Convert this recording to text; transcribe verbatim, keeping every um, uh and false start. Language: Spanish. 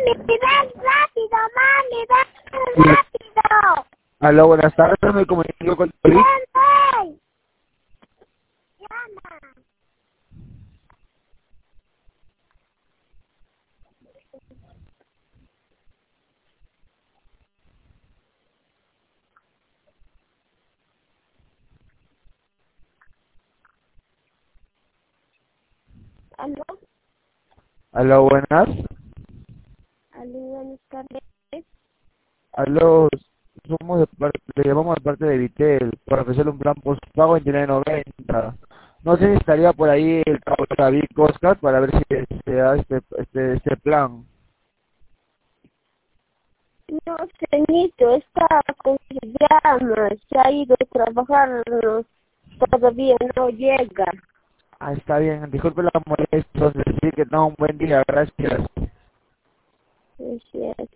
ven rápido, mami, ven rápido. Aló, buenas tardes, me comunico con Luis. Ven, ven. Llama. ¿Aló? Aló, buenas. ¿Aló, buenas tardes? Aló, somos de parte, le llamamos de parte de Vitel para ofrecerle un plan postpago veintinueve noventa. No sé si estaría por ahí el cabo David Oscar para ver si se da este, este, este plan. No, señorito, está con sus llamas. Se ha ido a trabajar, no, todavía no llega. Ah, está bien, disculpe la molestia, entonces sí que tenga un buen día, gracias. Es cierto.